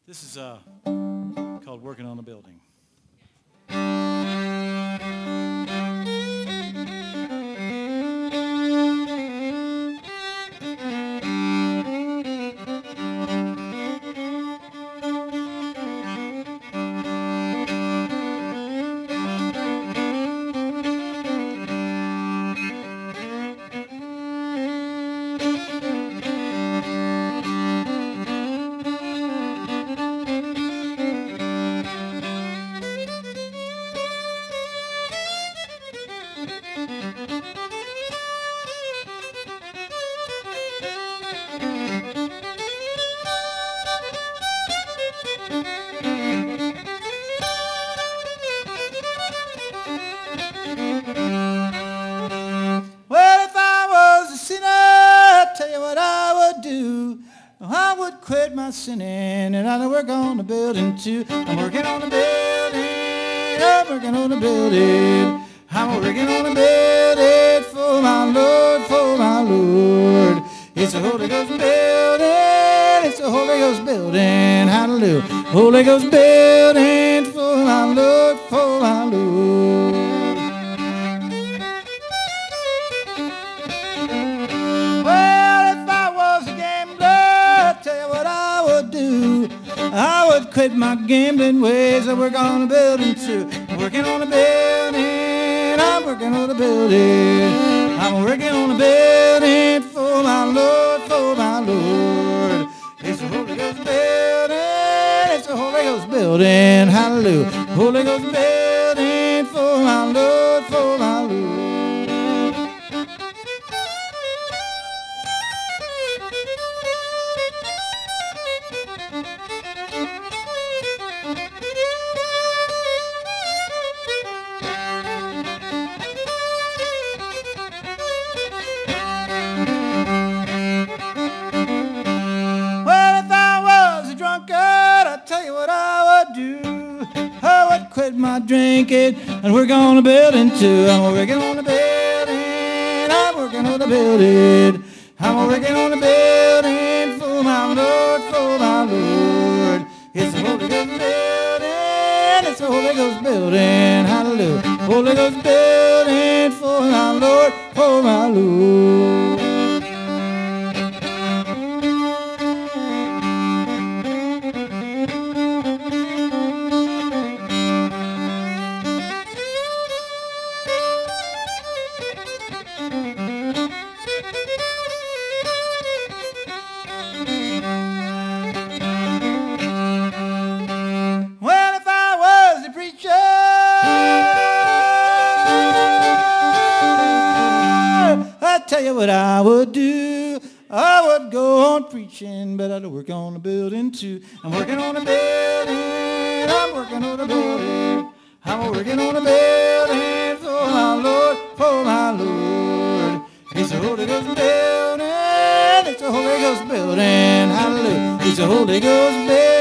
This is called Working on a Building. Well, if I was a sinner, I'll tell you what I would do. I would quit my sinning and I'd work on the building too. I'm working on the building, I'm working on the building. I'm working on the building for my Lord, for my Lord. It's a Holy Ghost building, it's a Holy Ghost building, hallelujah. Holy Ghost building for my Lord, for my Lord. Well, if I was a gambler, I'll tell you what I would do. I would quit my gambling ways and work on a building too. I'm working on a building, I'm working on a building. I'm working on a building for my Lord, for my Lord. It's a Holy Ghost building, it's a Holy Ghost building, hallelujah. Holy Ghost building for my Lord, for my Lord. Well, if I was a drunkard, I'll tell you what I would do. I would quit my drinking and work on a building too. I'm working on a building, I'm working on a building. I'm working on a building for my Lord, for my Lord. It's a Holy Ghost building, it's a Holy Ghost building, hallelujah. Holy Ghost building for my Lord, for my Lord. Well, if I was a preacher, I'd tell you what I would do. I would go on preaching, but I'd work on the building too. I'm working on a building, I'm working on a building. I'm working on a building for my Lord, for my Lord. It's a Holy Ghost building, it's a Holy Ghost building, hallelujah. It's a Holy Ghost building.